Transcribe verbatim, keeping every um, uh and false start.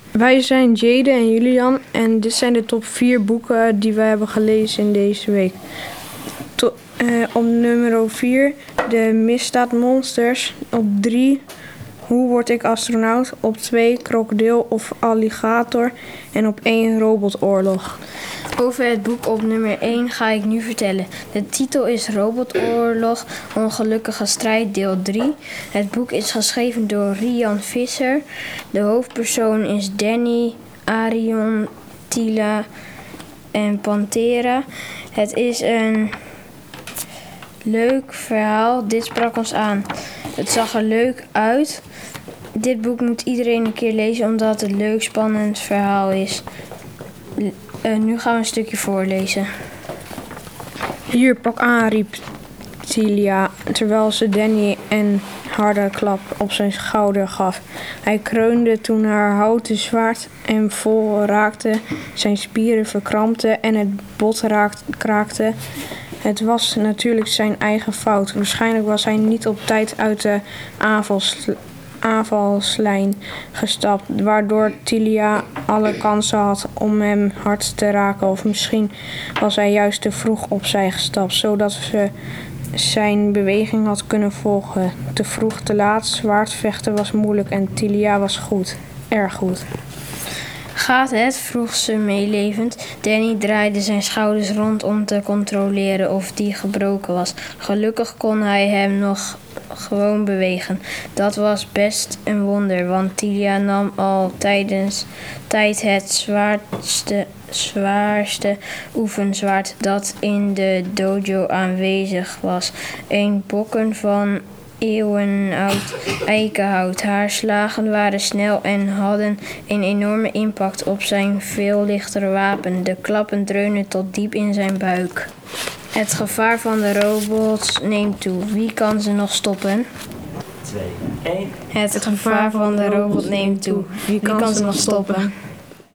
Wij zijn Jade en Julian en dit zijn de top vier boeken die wij hebben gelezen in deze week. To- uh, op nummer vier, De Misdaadmonsters. Op drie, Hoe word ik astronaut? Op twee, Krokodil of Alligator. En op één, Robotoorlog. Over het boek op nummer één ga ik nu vertellen. De titel is Robotoorlog, Ongelukkige Strijd, deel drie. Het boek is geschreven door Rian Visser. De hoofdpersoon is Danny, Arion, Tila en Pantera. Het is een leuk verhaal. Dit sprak ons aan. Het zag er leuk uit. Dit boek moet iedereen een keer lezen omdat het een leuk, spannend verhaal is. Uh, nu gaan we een stukje voorlezen. Hier, pak aan, riep Tilia, terwijl ze Danny een harde klap op zijn schouder gaf. Hij kreunde toen haar houten zwaard en vol raakte, zijn spieren verkrampten en het bot raakt, kraakte. Het was natuurlijk zijn eigen fout. Waarschijnlijk was hij niet op tijd uit de aanvalslijn aanvalslijn gestapt, waardoor Tilia alle kansen had om hem hard te raken. Of misschien was hij juist te vroeg opzij gestapt, zodat ze zijn beweging had kunnen volgen. Te vroeg, te laat, zwaardvechten was moeilijk en Tilia was goed. Erg goed. Gaat het? Vroeg ze meelevend. Danny draaide zijn schouders rond om te controleren of die gebroken was. Gelukkig kon hij hem nog gewoon bewegen. Dat was best een wonder, want Tilia nam al tijdens tijd het zwaarste, zwaarste oefenzwaard dat in de dojo aanwezig was. Een bokken van eeuwenoud eikenhout. Haar slagen waren snel en hadden een enorme impact op zijn veel lichtere wapen. De klappen dreunden tot diep in zijn buik. Het gevaar van de robots neemt toe. Wie kan ze nog stoppen? twee, één. Het gevaar van de robot neemt toe. Wie kan ze nog stoppen?